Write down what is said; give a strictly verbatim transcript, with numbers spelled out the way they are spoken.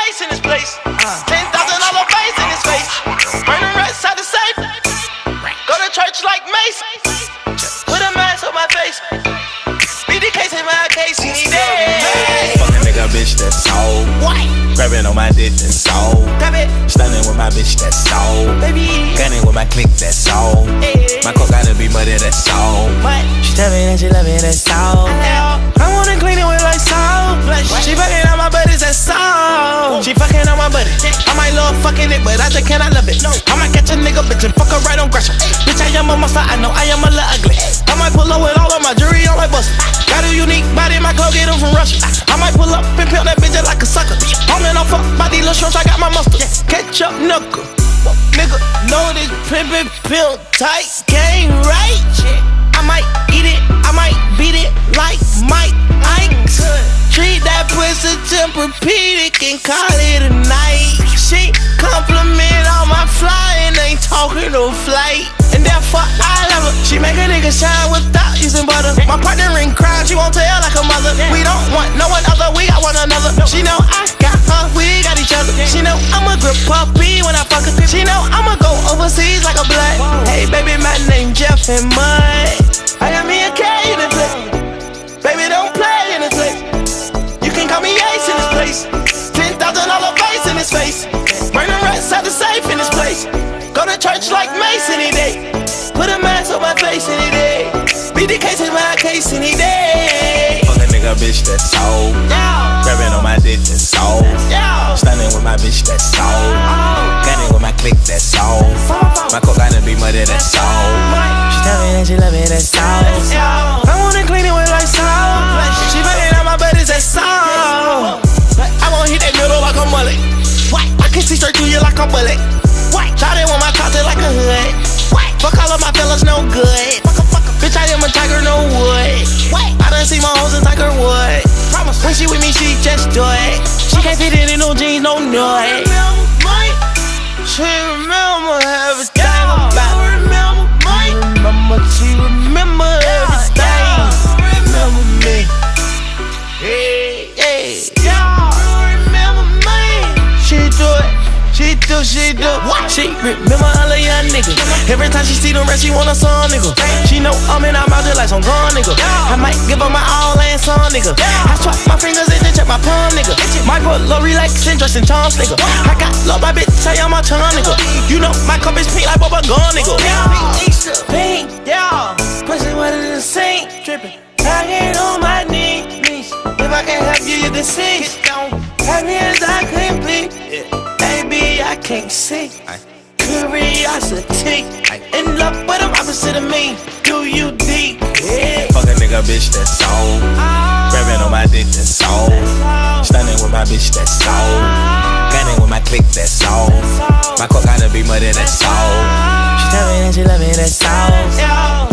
ace in this place. Ten thousand dollar face in his face. Burning rats out the safe. Go to church like Mace. Put a mask on my face. B D K in my case, he dead. Fuck a nigga, bitch, that's all. Grabbing on my dick, that's all. Stunning with my bitch, that's all. Gunning with my click, that's all. My coke gotta be muddy, that's all. She tell me that she love me, that's all. I wanna clean it with like salt. She fucking on my buddies, that's all. She fucking on my buddy. I might love fucking it, but I just cannot love it. I might catch a nigga, bitch, and fuck her right on Gresham. Bitch, I am a monster, I know I am a little ugly. I might pull up with all of my jewelry on my bus. Got a unique body, my clothes get them from Russia. I might pull up and pimp that bitch just like a sucker. I'm in off up by these little shrimps, I got my mustard. Catch up, knuckle. Nigga, know this pimpin' pimp tight game, right? I might eat it, I might beat it like Mike Ike's. Treat that pussy Tempur-Pedic and call it a night. She compliment on my flying, ain't talking no flight. And therefore I love her. She make a nigga shine without using butter. My partner in crime, she won't tell like a mother. We don't want no one other, we got one another. She know I got her, we got each other. She know I'ma grip puppy when I fuck her. She know I'ma go overseas like a blood. Hey baby, my name Jeff and Mud. I got me a K in the place. Baby, don't play in the place. You can call me Ace in this place. Ten thousand dollar face in his face. Burning rats out the safe in this place. Go to church like Mace any day. Put a mask on my face any day. B D K's in my case any day. Fuck a nigga, bitch, that's all. Yeah. Grabbing on my dick, that's all. Yeah. Stunning with my bitch, that's all. Oh. Gunning with my click, that's all. My coke gotta be muddy, that's all. She tell me that she love me, that's all. Yeah. I wanna clean it with like salt. She fucking on my buddies, that's all. I wanna hit that middle like a mullet. I can see straight through you like a bullet. Shot it with my content like a hood. Fuck all of my fellas, no good. Bitch, I am a tiger, no wood. I done see my hoes in Tiger Wood. When she with me, she just do it. She can't fit it in no jeans, no nut. She remember everything about me. Remember, she remember everything. Remember me. Hey, hey. Remember me. She do it. She do, she do. She remember all of young niggas. Every time she see them rest, she want a son, nigga. She know I'm in her mouth just like some gun, nigga. I might give her my all and son, nigga. I swap my fingers and then check my palm, nigga. Might put low relaxing, dressing charms, nigga. I got love, my bitch, say I'm a tongue, nigga. You know my cup is pink like Bubba Gun, nigga. Pink, yeah. Pussy wetter than sink, dripping. I get on my knees. If I can't help you, you deceased. Happy as I can be. Baby, I can't see. Curiosity. In love with them opposite of me. Do you deep? Yeah. Fuck a nigga, bitch, that's all. Grabbing on my dick, that's all. Stunning with my bitch, that's all. Gunning with my click, that's all. My coke gotta be muddy, that's all. She tell me that she love me, that's all.